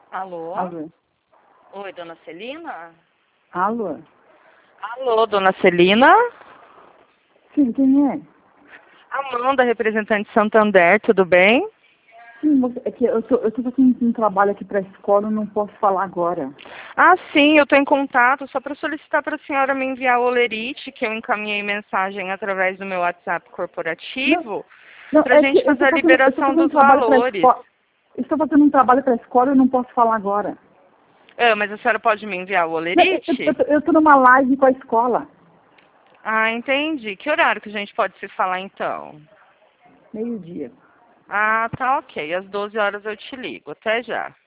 Alô? Alô? Oi, dona Celina? Alô? Alô, dona Celina? Sim, quem é? Amanda, representante Santander, tudo bem? Sim, é que eu tô fazendo um trabalho aqui para a escola, eu não posso falar agora. Ah, sim, eu estou em contato só para solicitar para a senhora me enviar o olerite, que eu encaminhei mensagem através do meu WhatsApp corporativo, Não, para a é que gente fazer a eu tô liberação fazendo um dos trabalho para a valores. escola. Estou fazendo um trabalho para a escola, eu não posso falar agora. Ah, mas a senhora pode me enviar o Não, olerite? eu tô numa live com a escola, Ah, entendi. Que horário que a gente pode se falar então? meio-dia. Ah, tá ok. Às 12 horas eu te ligo. Até já.